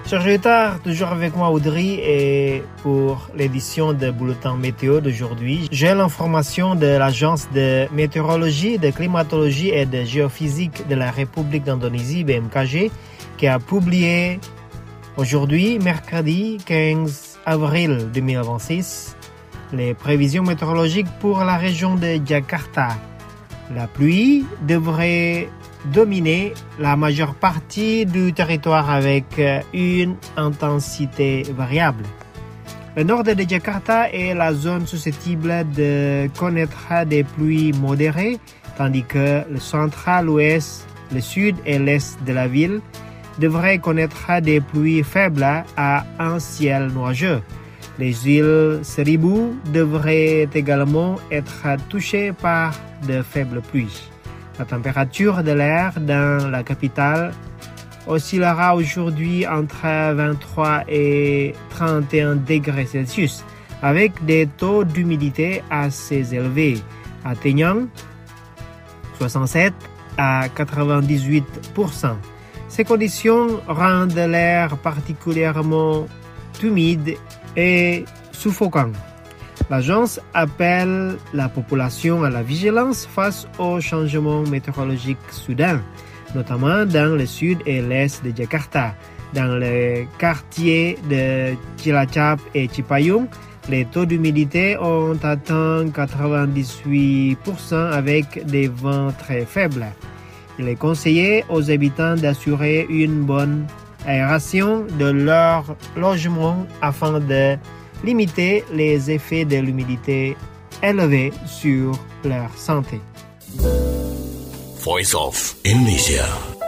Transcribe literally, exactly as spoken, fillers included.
Chers auditeurs, toujours avec moi Audrey et pour l'édition de Bulletin Météo d'aujourd'hui, j'ai l'information de l'Agence de météorologie, de climatologie et de géophysique de la République d'Indonésie, B M K G, qui a publié aujourd'hui, mercredi quinze avril deux mille vingt-six, les prévisions météorologiques pour la région de Jakarta. La pluie devrait dominer la majeure partie du territoire avec une intensité variable. Le nord de Jakarta est la zone susceptible de connaître des pluies modérées, tandis que le central, l'ouest, le sud et l'est de la ville devraient connaître des pluies faibles à un ciel nuageux. Les îles Seribu devraient également être touchées par de faibles pluies. La température de l'air dans la capitale oscillera aujourd'hui entre vingt-trois et trente et un degrés Celsius, avec des taux d'humidité assez élevés, atteignant soixante-sept à quatre-vingt-dix-huit pour cent. Ces conditions rendent l'air particulièrement humide et suffocant. L'agence appelle la population à la vigilance face aux changements météorologiques soudains, notamment dans le sud et l'est de Jakarta. Dans les quartiers de Cilacap et Cipayung, les taux d'humidité ont atteint quatre-vingt-dix-huit pour cent avec des vents très faibles. Il est conseillé aux habitants d'assurer une bonne aération de leur logement afin de limiter les effets de l'humidité élevée sur leur santé. Voice of Indonesia.